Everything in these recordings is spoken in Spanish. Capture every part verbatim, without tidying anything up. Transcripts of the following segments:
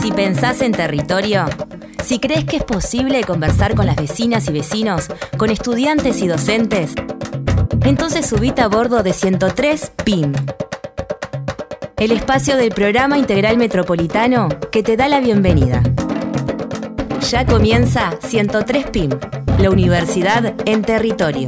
Si pensás en territorio, si crees que es posible conversar con las vecinas y vecinos, con estudiantes y docentes, entonces subite a bordo de ciento tres P I M, el espacio del Programa Integral Metropolitano que te da la bienvenida. Ya comienza ciento tres P I M, la universidad en territorio.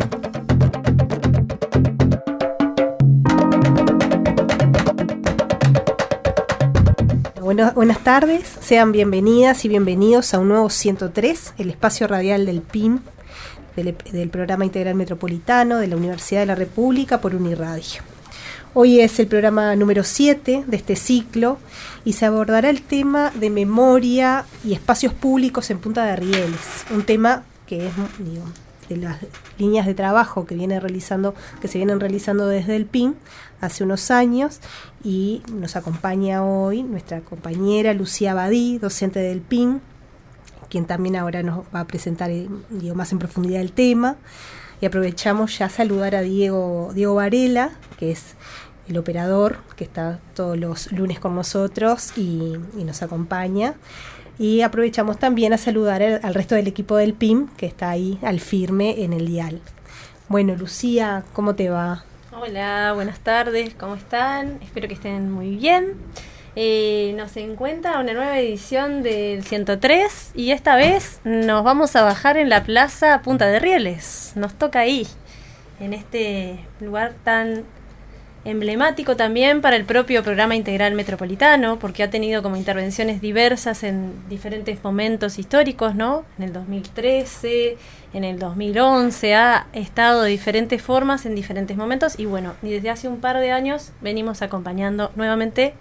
Bueno, buenas tardes, sean bienvenidas y bienvenidos a un nuevo ciento tres, el espacio radial del P I M, del, del Programa Integral Metropolitano de la Universidad de la República por Uniradio. Hoy es el programa número siete de este ciclo y se abordará el tema de memoria y espacios públicos en Punta de Rieles, un tema que es, digo, de las líneas de trabajo que viene realizando, que se vienen realizando desde el P I M hace unos años, y nos acompaña hoy nuestra compañera Lucía Badí, docente del P I M, quien también ahora nos va a presentar, digo, más en profundidad el tema. Y aprovechamos ya a saludar a Diego, Diego Varela, que es el operador que está todos los lunes con nosotros y, y nos acompaña. Y aprovechamos también a saludar al, al resto del equipo del P I M, que está ahí al firme en el dial. Bueno, Lucía, ¿cómo te va? Hola, buenas tardes, ¿cómo están? Espero que estén muy bien. Eh, nos encuentra una nueva edición del ciento tres y esta vez nos vamos a bajar en la plaza Punta de Rieles. Nos toca ahí, en este lugar tan emblemático también para el propio Programa Integral Metropolitano, porque ha tenido como intervenciones diversas en diferentes momentos históricos, ¿no? En el dos mil trece, en el dos mil once, ha estado de diferentes formas en diferentes momentos y bueno, y desde hace un par de años venimos acompañando nuevamente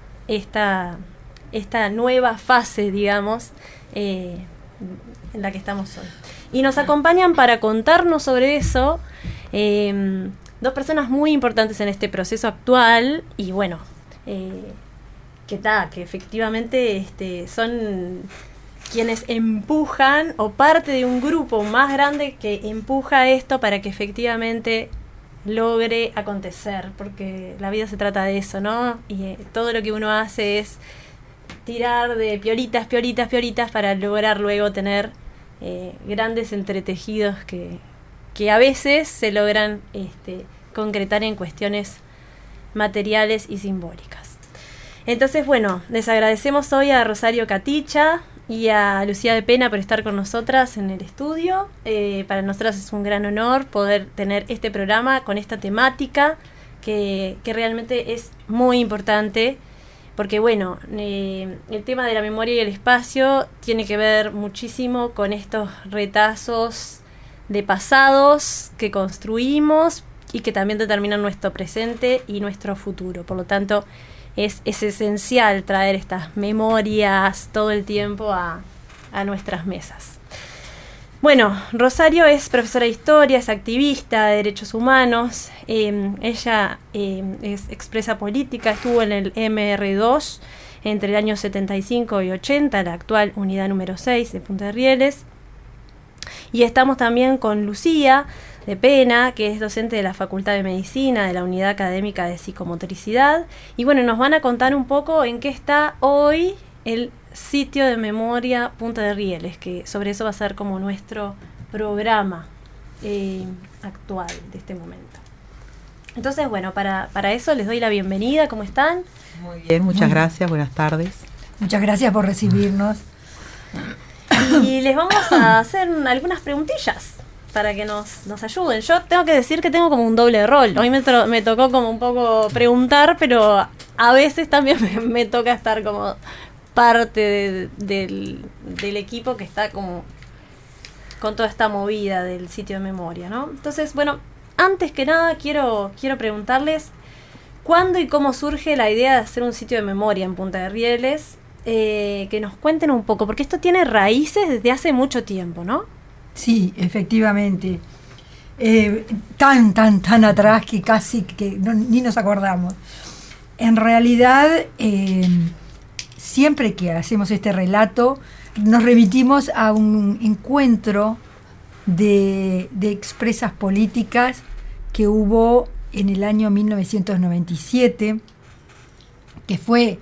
esta, esta nueva fase, digamos, eh, en la que estamos hoy. Y nos acompañan para contarnos sobre eso eh, dos personas muy importantes en este proceso actual y bueno, eh, que ta, que efectivamente este, son quienes empujan o parte de un grupo más grande que empuja esto para que efectivamente logre acontecer, porque la vida se trata de eso, ¿no? Y eh, todo lo que uno hace es tirar de pioritas, pioritas, pioritas para lograr luego tener eh, grandes entretejidos que que a veces se logran este, concretar en cuestiones materiales y simbólicas. Entonces, bueno, les agradecemos hoy a Rosario Caticha y a Lucía de Pena por estar con nosotras en el estudio. Eh, para nosotras es un gran honor poder tener este programa con esta temática que, que realmente es muy importante, porque bueno, eh, el tema de la memoria y el espacio tiene que ver muchísimo con estos retazos de pasados que construimos y que también determinan nuestro presente y nuestro futuro. Por lo tanto, es, es esencial traer estas memorias todo el tiempo a, a nuestras mesas. Bueno, Rosario es profesora de historia, es activista de derechos humanos. Eh, ella eh, es expresa política, estuvo en el M R dos entre el año setenta y cinco y ochenta, la actual unidad número seis de Punta de Rieles. Y estamos también con Lucía de Pena, que es docente de la Facultad de Medicina de la Unidad Académica de Psicomotricidad. Y bueno, nos van a contar un poco en qué está hoy el sitio de memoria Punta de Rieles, que sobre eso va a ser como nuestro programa eh, actual de este momento. Entonces, bueno, para, para eso les doy la bienvenida. ¿Cómo están? Muy bien, muchas gracias, buenas tardes. Muchas gracias por recibirnos. Y les vamos a hacer algunas preguntillas para que nos, nos ayuden. Yo tengo que decir que tengo como un doble rol. Hoy me, tro- me tocó como un poco preguntar, pero a veces también me, me toca estar como parte de, del, del equipo que está como con toda esta movida del sitio de memoria, ¿no? Entonces, bueno, antes que nada quiero, quiero preguntarles cuándo y cómo surge la idea de hacer un sitio de memoria en Punta de Rieles. Eh, que nos cuenten un poco, porque esto tiene raíces desde hace mucho tiempo, ¿no? Sí, efectivamente. Eh, tan, tan, tan atrás que casi que no, ni nos acordamos. En realidad, eh, siempre que hacemos este relato, nos remitimos a un encuentro de, de expresas políticas que hubo en el año mil novecientos noventa y siete, que fue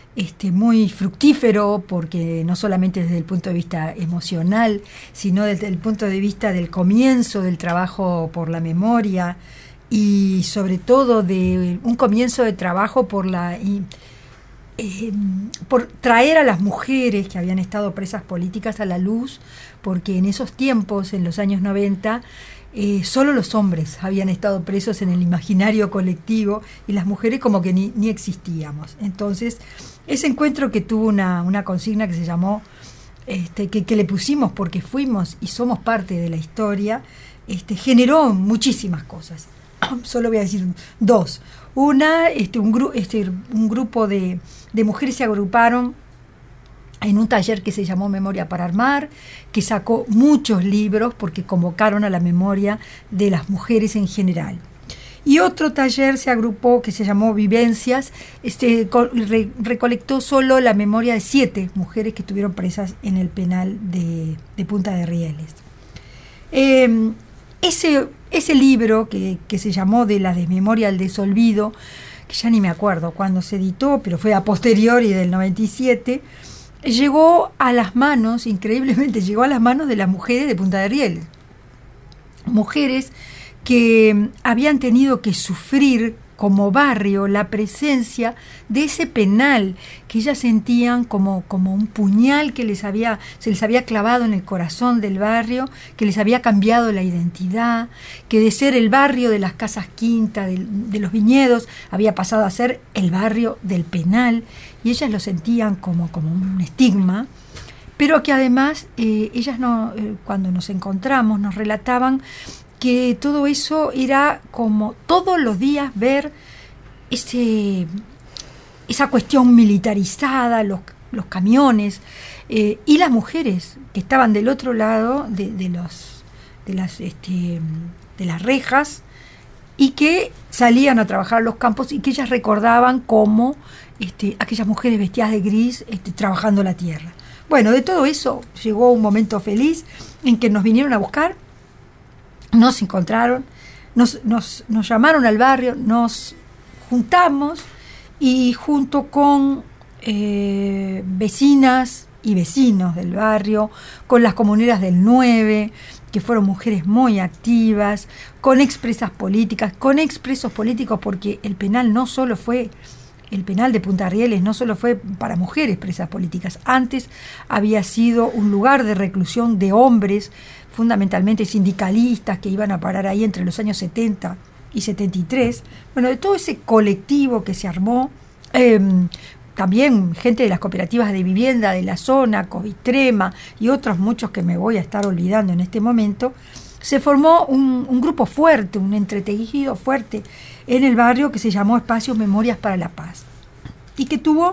este, muy fructífero, porque no solamente desde el punto de vista emocional, sino desde el punto de vista del comienzo del trabajo por la memoria y sobre todo de un comienzo de trabajo por la y, eh, por traer a las mujeres que habían estado presas políticas a la luz, porque en esos tiempos, en los años noventa, Eh, solo los hombres habían estado presos en el imaginario colectivo y las mujeres como que ni, ni existíamos. Entonces, ese encuentro que tuvo una, una consigna que se llamó, este, que, que le pusimos porque fuimos y somos parte de la historia, este, generó muchísimas cosas. Solo voy a decir dos. Una, este, un, gru- este, un grupo de, de mujeres se agruparon en un taller que se llamó Memoria para Armar, que sacó muchos libros porque convocaron a la memoria de las mujeres en general. Y otro taller se agrupó que se llamó Vivencias, este, re, recolectó solo la memoria de siete mujeres que estuvieron presas en el penal de, de Punta de Rieles. Eh, ese, ese libro que, que se llamó De la desmemoria al desolvido, que ya ni me acuerdo cuándo se editó, pero fue a posteriori del noventa y siete, llegó a las manos, increíblemente, llegó a las manos de las mujeres de Punta de Rieles. Mujeres que habían tenido que sufrir como barrio la presencia de ese penal que ellas sentían como, como un puñal que les había, se les había clavado en el corazón del barrio, que les había cambiado la identidad, que de ser el barrio de las casas quinta, de, de los viñedos, había pasado a ser el barrio del penal, y ellas lo sentían como, como un estigma, pero que además eh, ellas no, eh, cuando nos encontramos nos relataban que todo eso era como todos los días ver ese, esa cuestión militarizada, los, los camiones, eh, y las mujeres que estaban del otro lado de, de, los, de, las, este, de las rejas y que salían a trabajar a los campos y que ellas recordaban como este, aquellas mujeres vestidas de gris este, trabajando la tierra. Bueno, de todo eso llegó un momento feliz en que nos vinieron a buscar. Nos encontraron, nos, nos, nos llamaron al barrio, nos juntamos y junto con eh, vecinas y vecinos del barrio, con las comuneras del nueve, que fueron mujeres muy activas, con expresas políticas, con expresos políticos, porque el penal no solo fue, el penal de Punta Rieles no solo fue para mujeres presas políticas, antes había sido un lugar de reclusión de hombres, fundamentalmente sindicalistas, que iban a parar ahí entre los años setenta y setenta y tres. Bueno, de todo ese colectivo que se armó, eh, también gente de las cooperativas de vivienda de la zona, Covitrema y otros muchos que me voy a estar olvidando en este momento, se formó un, un grupo fuerte, un entretejido fuerte en el barrio que se llamó Espacios Memorias para la Paz y que tuvo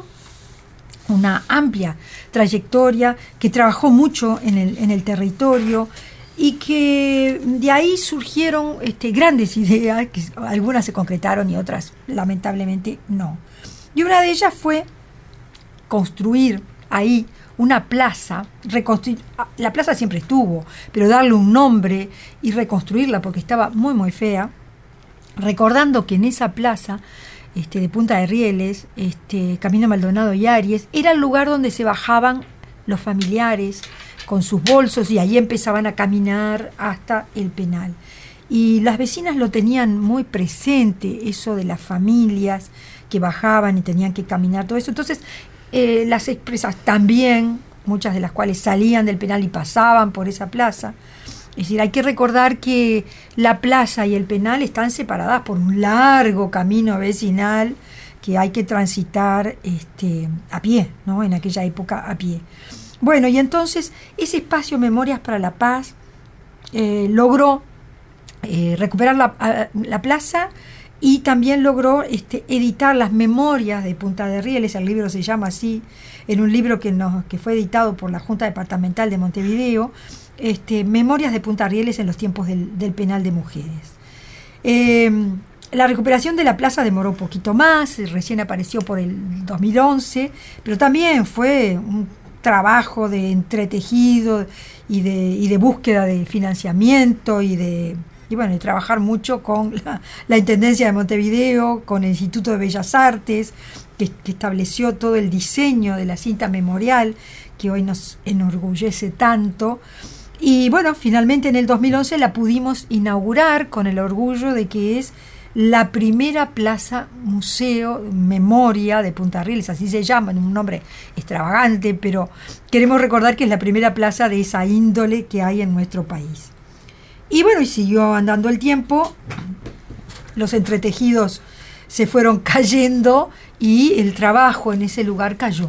una amplia trayectoria, que trabajó mucho en el, en el territorio y que de ahí surgieron este, grandes ideas, que algunas se concretaron y otras lamentablemente no. Y una de ellas fue construir ahí una plaza, reconstruir, la plaza siempre estuvo, pero darle un nombre y reconstruirla porque estaba muy muy fea, recordando que en esa plaza este, de Punta de Rieles, este, Camino Maldonado y Aries, era el lugar donde se bajaban los familiares con sus bolsos y ahí empezaban a caminar hasta el penal. Y las vecinas lo tenían muy presente, eso de las familias que bajaban y tenían que caminar, todo eso. Entonces, eh, las expresas también, muchas de las cuales salían del penal y pasaban por esa plaza. Es decir, hay que recordar que la plaza y el penal están separadas por un largo camino vecinal que hay que transitar este, a pie, ¿no? En aquella época a pie. Bueno, y entonces ese espacio Memorias para la Paz eh, logró eh, recuperar la, la plaza y también logró este, editar las memorias de Punta de Rieles. El libro se llama así, en un libro que, nos, que fue editado por la Junta Departamental de Montevideo, este, Memorias de Punta Rieles en los tiempos del, del penal de mujeres. Eh, la recuperación de la plaza demoró un poquito más, recién apareció por el dos mil once, pero también fue un trabajo de entretejido y de, y de búsqueda de financiamiento y de, y bueno, y trabajar mucho con la, la Intendencia de Montevideo, con el Instituto de Bellas Artes, que, que estableció todo el diseño de la cinta memorial, que hoy nos enorgullece tanto. Y bueno, finalmente en el dos mil once la pudimos inaugurar con el orgullo de que es la primera plaza museo memoria de Punta Rieles, así se llama, un nombre extravagante, pero queremos recordar que es la primera plaza de esa índole que hay en nuestro país. Y bueno, y siguió andando el tiempo, los entretejidos se fueron cayendo y el trabajo en ese lugar cayó.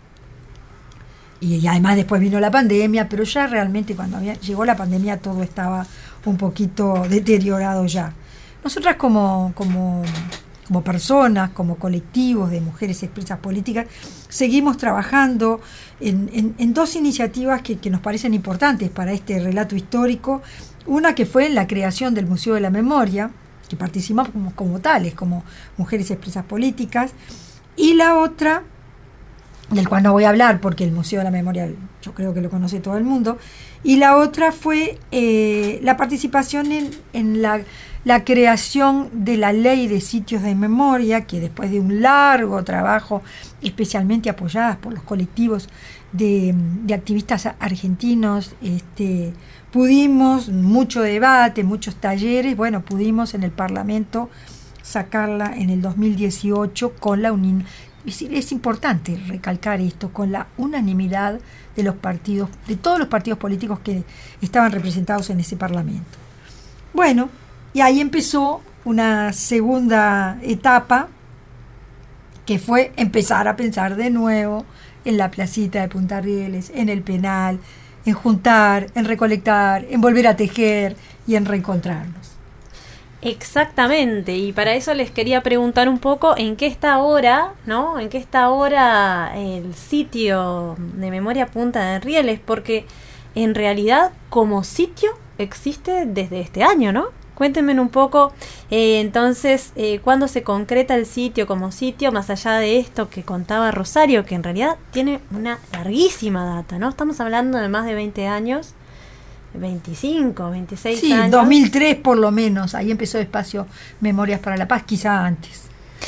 Y, y además después vino la pandemia, pero ya realmente cuando había, llegó la pandemia todo estaba un poquito deteriorado ya. Nosotras como, como, como personas, como colectivos de mujeres expresas políticas, seguimos trabajando en, en, en dos iniciativas que, que nos parecen importantes para este relato histórico. Una que fue en la creación del Museo de la Memoria, que participamos como, como tales, como mujeres expresas políticas, y la otra, del cual no voy a hablar porque el Museo de la Memoria yo creo que lo conoce todo el mundo, y la otra fue eh, la participación en, en la, la creación de la Ley de Sitios de Memoria, que después de un largo trabajo, especialmente apoyadas por los colectivos de, de activistas argentinos, este, pudimos, mucho debate, muchos talleres, bueno, pudimos en el Parlamento sacarla en el dos mil dieciocho con la unión. Es, es importante recalcar esto, con la unanimidad de los partidos, de todos los partidos políticos que estaban representados en ese Parlamento. Bueno, y ahí empezó una segunda etapa, que fue empezar a pensar de nuevo en la placita de Punta Rieles, en el penal, en juntar, en recolectar, en volver a tejer y en reencontrarnos. Exactamente, y para eso les quería preguntar un poco en qué está ahora, ¿no? En qué está ahora el sitio de memoria Punta de Rieles, porque en realidad como sitio existe desde este año, ¿no? Cuéntenme un poco, eh, entonces, eh, ¿cuándo se concreta el sitio como sitio, más allá de esto que contaba Rosario, que en realidad tiene una larguísima data, ¿no? Estamos hablando de más de veinte años, veinticinco, veintiséis sí, años. Sí, dos mil tres por lo menos, ahí empezó Espacio Memorias para la Paz, quizá antes.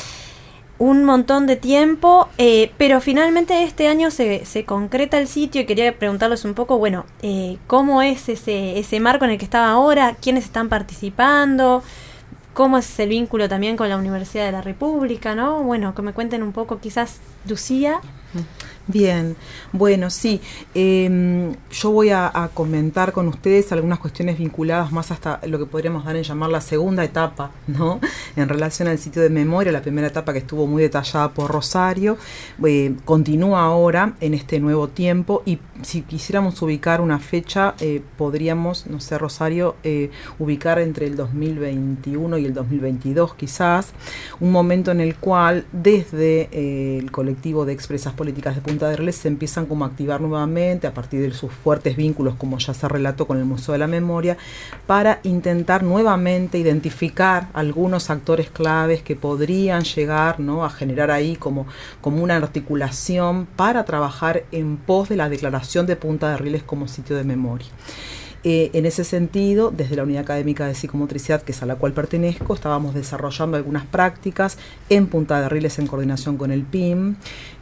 Un montón de tiempo, eh, pero finalmente este año se, se concreta el sitio y quería preguntarles un poco, bueno, eh, ¿cómo es ese, ese marco en el que estaba ahora? ¿Quiénes están participando? ¿Cómo es el vínculo también con la Universidad de la República, no? Bueno, que me cuenten un poco, quizás, Lucía. Bien, bueno, sí, eh, yo voy a, a comentar con ustedes algunas cuestiones vinculadas más hasta lo que podríamos dar en llamar la segunda etapa, ¿no? En relación al sitio de memoria, la primera etapa que estuvo muy detallada por Rosario, eh, continúa ahora en este nuevo tiempo, y si quisiéramos ubicar una fecha, eh, podríamos, no sé, Rosario, eh, ubicar entre el dos mil veintiuno y el dos mil veintidós quizás, un momento en el cual desde eh, el colectivo de expresas políticas de Punta de Rieles se empiezan como a activar nuevamente a partir de sus fuertes vínculos, como ya se relató, con el Museo de la Memoria, para intentar nuevamente identificar algunos actores claves que podrían llegar, ¿no?, a generar ahí como, como una articulación para trabajar en pos de la declaración de Punta de Rieles como sitio de memoria. Eh, en ese sentido, desde la Unidad Académica de Psicomotricidad, que es a la cual pertenezco, estábamos desarrollando algunas prácticas en Punta de Rieles en coordinación con el P I M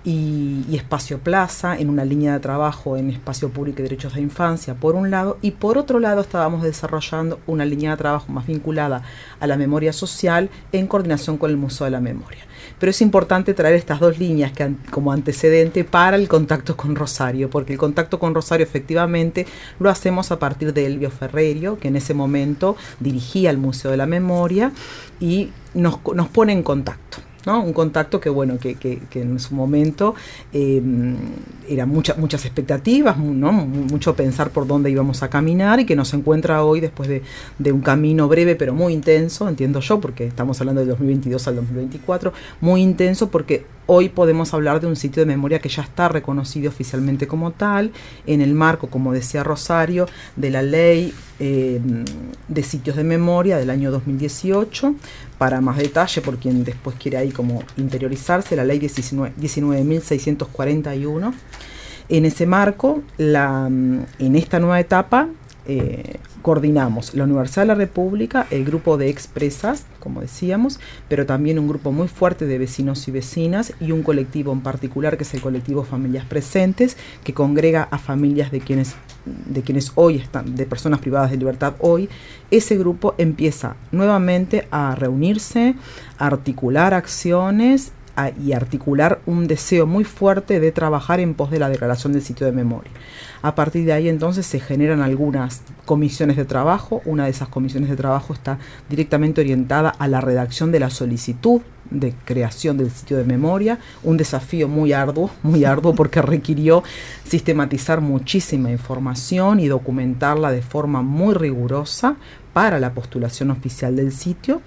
y, y Espacio Plaza, en una línea de trabajo en espacio público y derechos de infancia, por un lado, y por otro lado estábamos desarrollando una línea de trabajo más vinculada a la memoria social en coordinación con el Museo de la Memoria. Pero es importante traer estas dos líneas que, como antecedente para el contacto con Rosario, porque el contacto con Rosario efectivamente lo hacemos a partir de Elvio Ferrerio, que en ese momento dirigía el Museo de la Memoria y nos, nos pone en contacto, ¿no? Un contacto que, bueno, que, que, que en su momento eh, eran mucha, muchas expectativas, ¿no? Mucho pensar por dónde íbamos a caminar, y que nos encuentra hoy después de, de un camino breve pero muy intenso, entiendo yo, porque estamos hablando del dos mil veintidós al dos mil veinticuatro, muy intenso, porque hoy podemos hablar de un sitio de memoria que ya está reconocido oficialmente como tal, en el marco, como decía Rosario, de la ley eh, de sitios de memoria del año dos mil dieciocho. Para más detalle, por quien después quiere ahí como interiorizarse, la ley diecinueve mil seiscientos cuarenta y uno. En ese marco, la, en esta nueva etapa, eh, coordinamos la Universidad de la República, el grupo de Expresas, como decíamos, pero también un grupo muy fuerte de vecinos y vecinas y un colectivo en particular que es el colectivo Familias Presentes, que congrega a familias de quienes, de quienes hoy están, de personas privadas de libertad hoy. Ese grupo empieza nuevamente a reunirse, a articular acciones a, y articular un deseo muy fuerte de trabajar en pos de la declaración del sitio de memoria. A partir de ahí entonces se generan algunas comisiones de trabajo. Una de esas comisiones de trabajo está directamente orientada a la redacción de la solicitud de creación del sitio de memoria, un desafío muy arduo, muy arduo porque requirió sistematizar muchísima información y documentarla de forma muy rigurosa para la postulación oficial del sitio.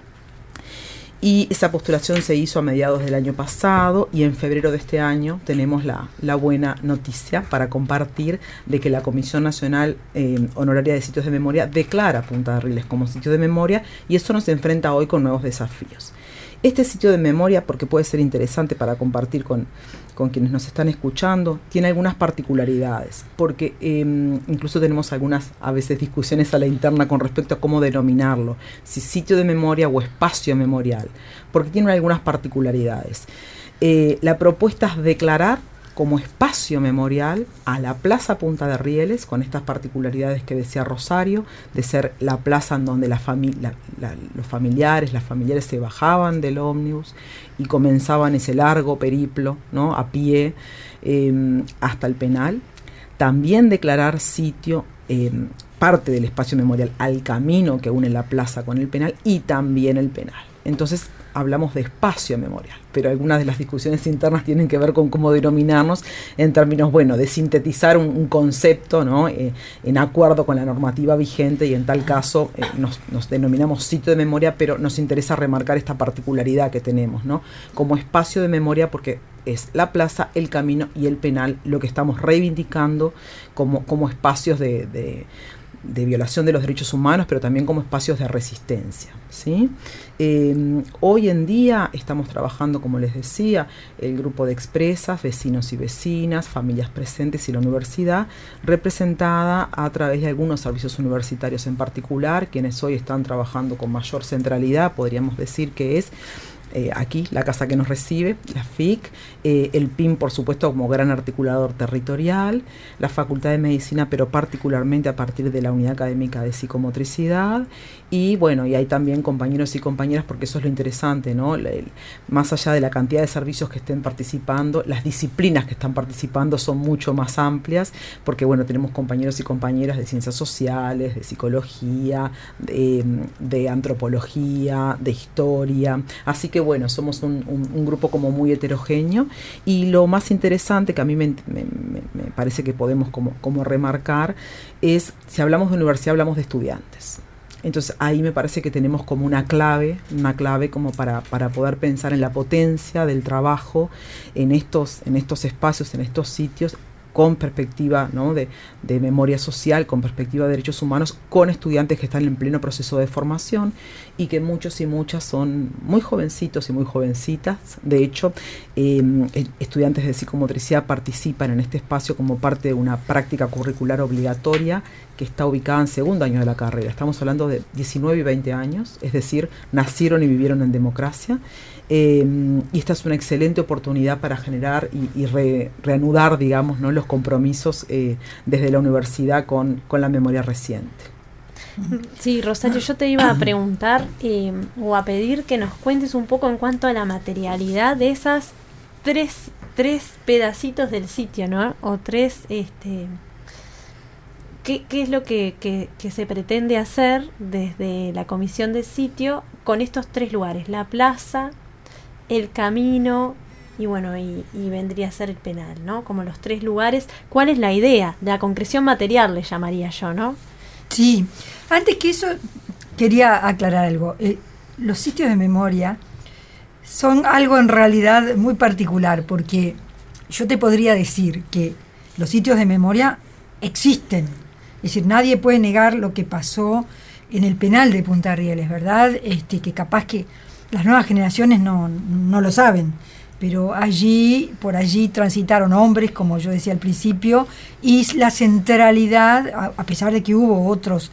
Y esa postulación se hizo a mediados del año pasado y en febrero de este año tenemos la, la buena noticia para compartir de que la Comisión Nacional eh, Honoraria de Sitios de Memoria declara Punta de Rieles como sitio de memoria, y eso nos enfrenta hoy con nuevos desafíos. Este sitio de memoria, porque puede ser interesante para compartir con, con quienes nos están escuchando, tiene algunas particularidades, porque eh, incluso tenemos algunas a veces discusiones a la interna con respecto a cómo denominarlo, si sitio de memoria o espacio memorial, porque tiene algunas particularidades. Eh, la propuesta es declarar como espacio memorial a la Plaza Punta de Rieles, con estas particularidades que decía Rosario, de ser la plaza en donde la fami- la, la, los familiares, las familiares se bajaban del ómnibus y comenzaban ese largo periplo, ¿no?, a pie eh, hasta el penal. También declarar sitio, eh, parte del espacio memorial, al camino que une la plaza con el penal y también el penal. Entonces hablamos de espacio memorial, pero algunas de las discusiones internas tienen que ver con cómo denominarnos en términos, bueno, de sintetizar un, un concepto, ¿no?, eh, en acuerdo con la normativa vigente, y en tal caso eh, nos, nos denominamos sitio de memoria, pero nos interesa remarcar esta particularidad que tenemos, ¿no?, como espacio de memoria, porque es la plaza, el camino y el penal lo que estamos reivindicando como, como espacios de, de de violación de los derechos humanos, pero también como espacios de resistencia, ¿sí? Eh, hoy en día estamos trabajando, como les decía, el grupo de Expresas, vecinos y vecinas, familias presentes y la universidad, representada a través de algunos servicios universitarios en particular, quienes hoy están trabajando con mayor centralidad, podríamos decir que es Eh, aquí, la casa que nos recibe, la F I C, eh, el P I M, por supuesto, como gran articulador territorial, la Facultad de Medicina, pero particularmente a partir de la Unidad Académica de Psicomotricidad, y bueno, y hay también compañeros y compañeras, porque eso es lo interesante, ¿no? El, el, más allá de la cantidad de servicios que estén participando, las disciplinas que están participando son mucho más amplias, porque bueno, tenemos compañeros y compañeras de ciencias sociales, de psicología, de, de antropología, de historia, así que bueno, somos un, un, un grupo como muy heterogéneo, y lo más interesante que a mí me, me, me parece que podemos como, como remarcar es, si hablamos de universidad, hablamos de estudiantes. Entonces ahí me parece que tenemos como una clave, una clave como para, para poder pensar en la potencia del trabajo en estos, en estos espacios, en estos sitios, con perspectiva, ¿no?, de, de memoria social, con perspectiva de derechos humanos, con estudiantes que están en pleno proceso de formación y que muchos y muchas son muy jovencitos y muy jovencitas. De hecho, eh, estudiantes de psicomotricidad participan en este espacio como parte de una práctica curricular obligatoria que está ubicada en segundo año de la carrera. Estamos hablando de diecinueve y veinte años, es decir, nacieron y vivieron en democracia. Eh, y esta es una excelente oportunidad para generar y, y re, reanudar, digamos, ¿no?, los compromisos eh, desde la universidad con, con la memoria reciente. Sí, Rosario, yo te iba a preguntar eh, o a pedir que nos cuentes un poco en cuanto a la materialidad de esas tres, tres pedacitos del sitio, ¿no? O tres, este, ¿qué, qué es lo que, que, que se pretende hacer desde la comisión del sitio con estos tres lugares? La plaza, el camino y bueno, y, y vendría a ser el penal, ¿no? Como los tres lugares. ¿Cuál es la idea? La concreción material le llamaría yo, ¿no? Sí, antes que eso quería aclarar algo. Eh, los sitios de memoria son algo en realidad muy particular, porque yo te podría decir que los sitios de memoria existen. Es decir, nadie puede negar lo que pasó en el penal de Punta Rieles, ¿verdad? Este, que capaz que las nuevas generaciones no, no lo saben, pero allí, por allí transitaron hombres, como yo decía al principio, y la centralidad, a, a pesar de que hubo otros,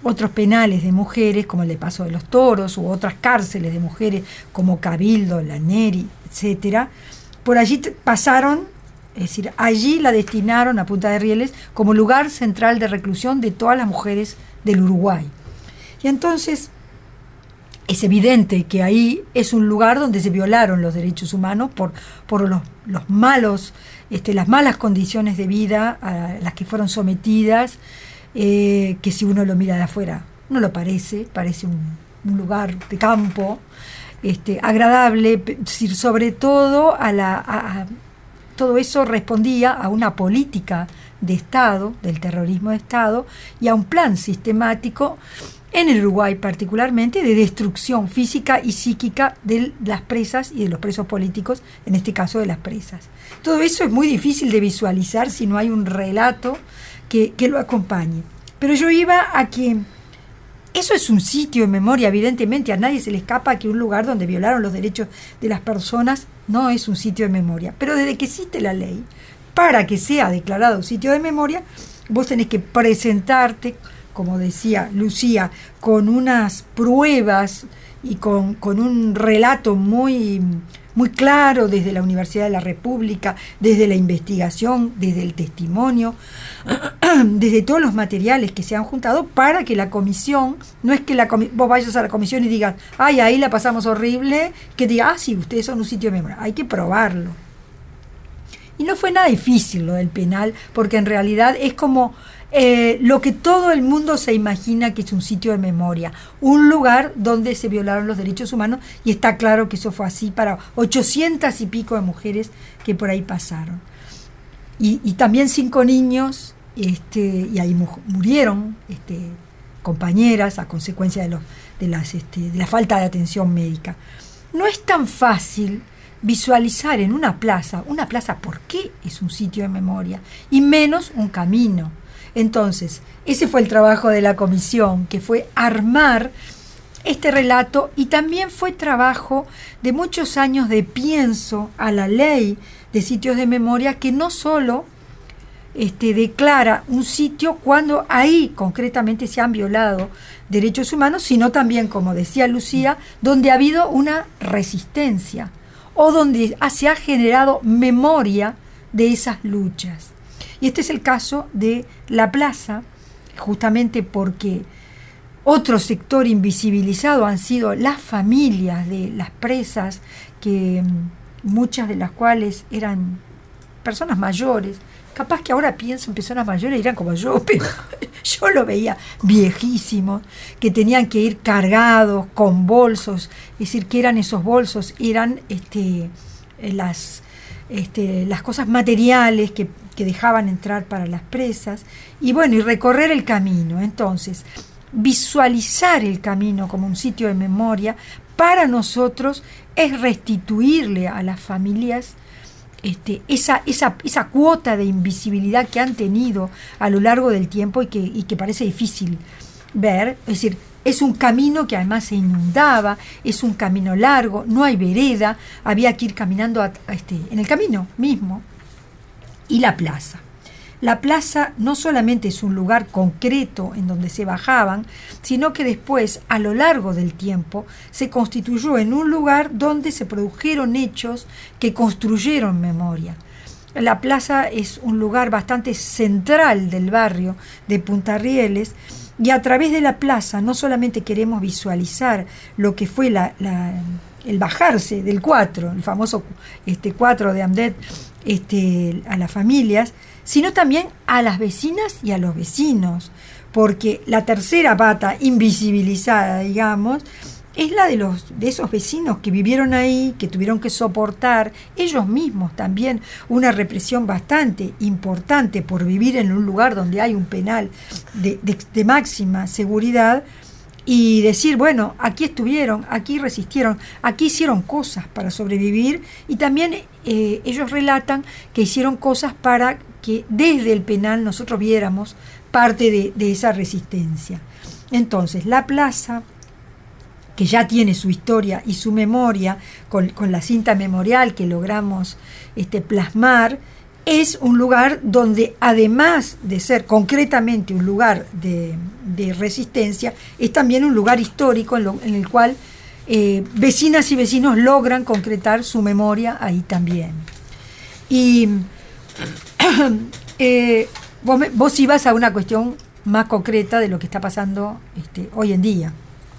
otros penales de mujeres, como el de Paso de los Toros, u otras cárceles de mujeres, como Cabildo, La Neri, etcétera, por allí t- pasaron, es decir, allí la destinaron a Punta de Rieles como lugar central de reclusión de todas las mujeres del Uruguay. Y entonces es evidente que ahí es un lugar donde se violaron los derechos humanos por, por los, los malos, este, las malas condiciones de vida a las que fueron sometidas, eh, que si uno lo mira de afuera no lo parece, parece un, un lugar de campo, este, agradable, sobre todo a la... A, a, todo eso respondía a una política de Estado, del terrorismo de Estado, y a un plan sistemático, en el Uruguay particularmente, de destrucción física y psíquica de las presas y de los presos políticos, en este caso de las presas. Todo eso es muy difícil de visualizar si no hay un relato que, que lo acompañe. Pero yo iba a que eso es un sitio de memoria, evidentemente, a nadie se le escapa que un lugar donde violaron los derechos de las personas no es un sitio de memoria. Pero desde que existe la ley, para que sea declarado un sitio de memoria, vos tenés que presentarte, como decía Lucía, con unas pruebas y con, con un relato muy, muy claro desde la Universidad de la República, desde la investigación, desde el testimonio, desde todos los materiales que se han juntado, para que la comisión, no es que la comi- vos vayas a la comisión y digas, ay, ahí la pasamos horrible, que diga, ah, sí, ustedes son un sitio de memoria, hay que probarlo. Y no fue nada difícil lo del penal, porque en realidad es como eh, lo que todo el mundo se imagina que es un sitio de memoria, un lugar donde se violaron los derechos humanos, y está claro que eso fue así para ochocientas y pico de mujeres que por ahí pasaron. Y, y también cinco niños, este, y ahí mu- murieron este, compañeras a consecuencia de, los, de, las, este, de la falta de atención médica. No es tan fácil visualizar en una plaza, una plaza, ¿por qué es un sitio de memoria? Y menos un camino. Entonces, ese fue el trabajo de la comisión, que fue armar este relato, y también fue trabajo de muchos años de pienso a la ley de sitios de memoria, que no solo este, declara un sitio cuando ahí concretamente se han violado derechos humanos, sino también, como decía Lucía, donde ha habido una resistencia o donde se ha generado memoria de esas luchas. Y este es el caso de la plaza, justamente porque otro sector invisibilizado han sido las familias de las presas, que muchas de las cuales eran personas mayores. Capaz que ahora pienso en personas mayores y eran como yo, pero yo lo veía viejísimos, que tenían que ir cargados con bolsos, es decir, que eran esos bolsos, eran este, las, este, las cosas materiales que, que dejaban entrar para las presas, y bueno, y recorrer el camino. Entonces, visualizar el camino como un sitio de memoria, para nosotros es restituirle a las familias Este, esa, esa, esa cuota de invisibilidad que han tenido a lo largo del tiempo, y que, y que parece difícil ver. Es decir, es un camino que además se inundaba, es un camino largo, no hay vereda, había que ir caminando a, a este, en el camino mismo. Y la plaza. La plaza no solamente es un lugar concreto en donde se bajaban, sino que después, a lo largo del tiempo, se constituyó en un lugar donde se produjeron hechos que construyeron memoria. La plaza es un lugar bastante central del barrio de Punta Rieles, y a través de la plaza no solamente queremos visualizar lo que fue la, la, el bajarse del cuatro, el famoso este, cuatro de Amdet, este, a las familias, sino también a las vecinas y a los vecinos, porque la tercera pata invisibilizada, digamos, es la de los de esos vecinos que vivieron ahí, que tuvieron que soportar ellos mismos también una represión bastante importante por vivir en un lugar donde hay un penal de, de, de máxima seguridad, y decir, bueno, aquí estuvieron, aquí resistieron, aquí hicieron cosas para sobrevivir, y también eh, ellos relatan que hicieron cosas para que desde el penal nosotros viéramos parte de, de esa resistencia. Entonces, la plaza, que ya tiene su historia y su memoria, con, con la cinta memorial que logramos este, plasmar, es un lugar donde, además de ser concretamente un lugar de, de resistencia, es también un lugar histórico en, lo, en el cual eh, vecinas y vecinos logran concretar su memoria ahí también. Y eh, vos, me, vos ibas a una cuestión más concreta de lo que está pasando este, hoy en día.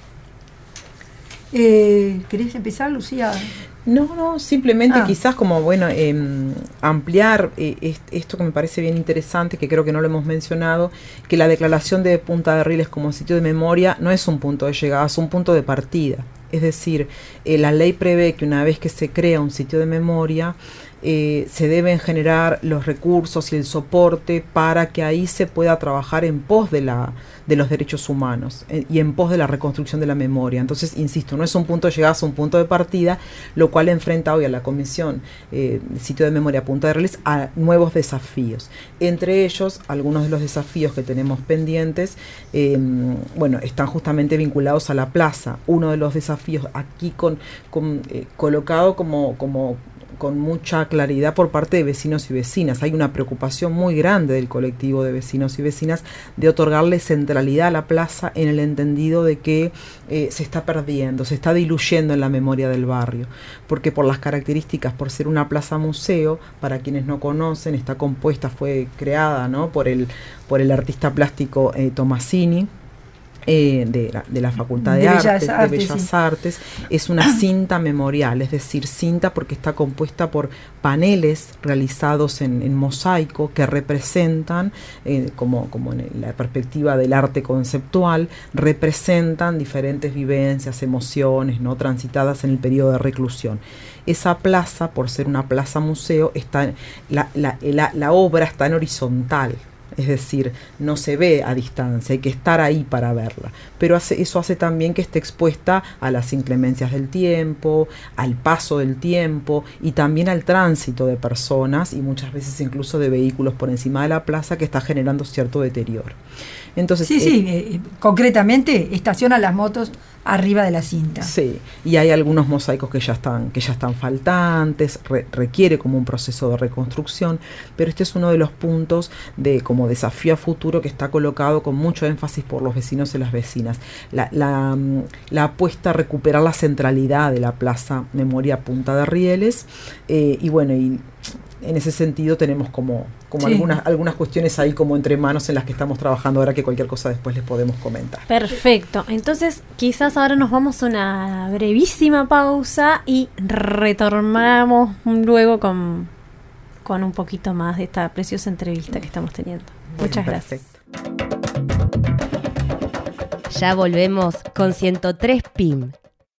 Eh, ¿Querés empezar, Lucía? No, no, simplemente ah. quizás como, bueno, eh, ampliar eh, esto que me parece bien interesante, que creo que no lo hemos mencionado, que la declaración de Punta de Rieles como sitio de memoria no es un punto de llegada, es un punto de partida. Es decir, eh, la ley prevé que una vez que se crea un sitio de memoria, eh, se deben generar los recursos y el soporte para que ahí se pueda trabajar en pos de la de los derechos humanos eh, y en pos de la reconstrucción de la memoria. Entonces, insisto, no es un punto de llegada, es un punto de partida, lo cual enfrenta hoy a la Comisión eh, Sitio de Memoria Punta de Rieles a nuevos desafíos. Entre ellos, algunos de los desafíos que tenemos pendientes, eh, bueno, están justamente vinculados a la plaza. Uno de los desafíos aquí con, con eh, colocado como, como con mucha claridad por parte de vecinos y vecinas. Hay una preocupación muy grande del colectivo de vecinos y vecinas de otorgarle centralidad a la plaza en el entendido de que eh, se está perdiendo, se está diluyendo en la memoria del barrio, porque por las características, por ser una plaza museo, para quienes no conocen, está compuesta, fue creada, ¿no?, por el, por el artista plástico eh, Tomasini, Eh, de, la, de la Facultad de, de Artes, Bellas Artes, de Bellas sí. Artes, es una cinta memorial, es decir, cinta porque está compuesta por paneles realizados en, en mosaico que representan, eh, como, como en la perspectiva del arte conceptual, representan diferentes vivencias, emociones, ¿no?, transitadas en el periodo de reclusión. Esa plaza, por ser una plaza museo, está, la, la, la, la obra está en horizontal. Es decir, no se ve a distancia, hay que estar ahí para verla. Pero hace, eso hace también que esté expuesta a las inclemencias del tiempo, al paso del tiempo y también al tránsito de personas y muchas veces incluso de vehículos por encima de la plaza, que está generando cierto deterioro. Entonces, sí, eh, sí, eh, concretamente estaciona las motos arriba de la cinta. Sí, y hay algunos mosaicos que ya están, que ya están faltantes, re, requiere como un proceso de reconstrucción, pero este es uno de los puntos de como desafío a futuro que está colocado con mucho énfasis por los vecinos y las vecinas. La, la, la apuesta a recuperar la centralidad de la Plaza Memoria Punta de Rieles, eh, y bueno, y en ese sentido tenemos como, como sí. algunas, algunas cuestiones ahí como entre manos en las que estamos trabajando ahora, que cualquier cosa después les podemos comentar. Perfecto, entonces quizás ahora nos vamos a una brevísima pausa y retornamos luego con, con un poquito más de esta preciosa entrevista que estamos teniendo. Bien, muchas gracias. Ya volvemos con ciento tres P I M.